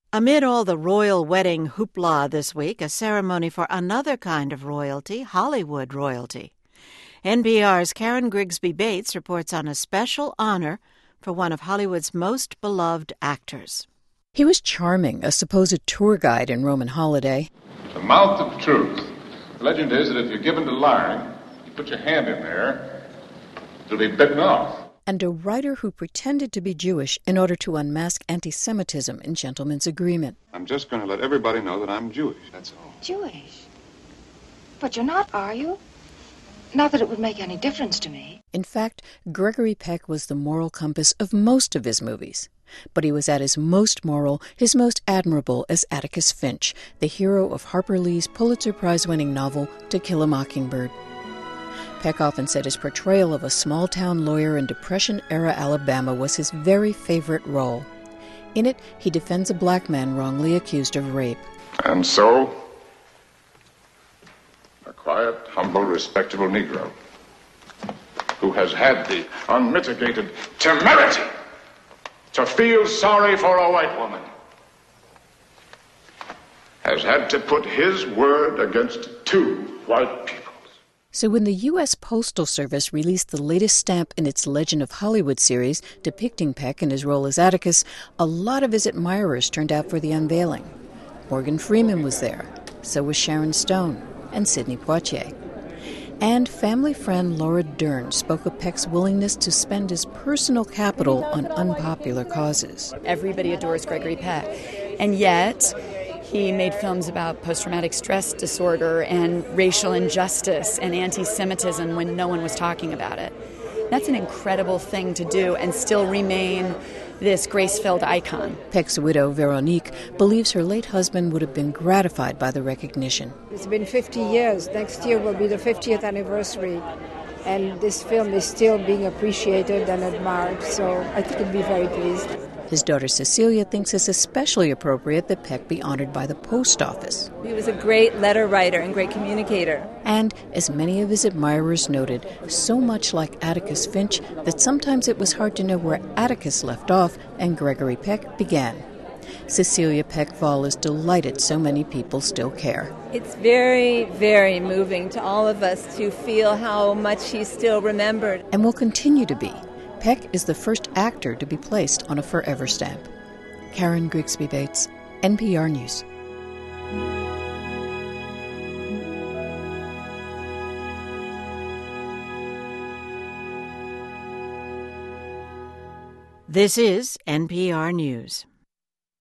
Amid all the royal wedding hoopla this week, a ceremony for another kind of royalty, Hollywood royalty. NPR's Karen Grigsby Bates reports on a special honor for one of Hollywood's most beloved actors. He was charming, a supposed tour guide in Roman Holiday. The mouth of truth. The legend is that if you're given to lying, you put your hand in there, it'll be bitten off. And a writer who pretended to be Jewish in order to unmask anti-Semitism in Gentleman's Agreement. I'm just going to let everybody know that I'm Jewish, that's all. Jewish? But you're not, are you? Not that it would make any difference to me. In fact, Gregory Peck was the moral compass of most of his movies. But he was at his most moral, his most admirable, as Atticus Finch, the hero of Harper Lee's Pulitzer Prize-winning novel To Kill a Mockingbird. Peck often said his portrayal of a small-town lawyer in Depression-era Alabama was his very favorite role. In it, he defends a black man wrongly accused of rape. And so, a quiet, humble, respectable Negro who has had the unmitigated temerity to feel sorry for a white woman has had to put his word against two white people. So when the U.S. Postal Service released the latest stamp in its Legend of Hollywood series depicting Peck in his role as Atticus, a lot of his admirers turned out for the unveiling. Morgan Freeman was there, so was Sharon Stone and Sidney Poitier. And family friend Laura Dern spoke of Peck's willingness to spend his personal capital on unpopular causes. Everybody adores Gregory Peck, and yet he made films about post-traumatic stress disorder and racial injustice and anti-Semitism when no one was talking about it. That's an incredible thing to do and still remain this grace-filled icon. Peck's widow, Veronique, believes her late husband would have been gratified by the recognition. It's been 50 years. Next year will be the 50th anniversary. And this film is still being appreciated and admired, so I think he'd be very pleased. His daughter Cecilia thinks it's especially appropriate that Peck be honored by the post office. He was a great letter writer and great communicator. And, as many of his admirers noted, so much like Atticus Finch that sometimes it was hard to know where Atticus left off and Gregory Peck began. Cecilia Peck-Vall is delighted so many people still care. It's very, very moving to all of us to feel how much he's still remembered. And will continue to be. Peck is the first actor to be placed on a forever stamp. Karen Grigsby Bates, NPR News. This is NPR News.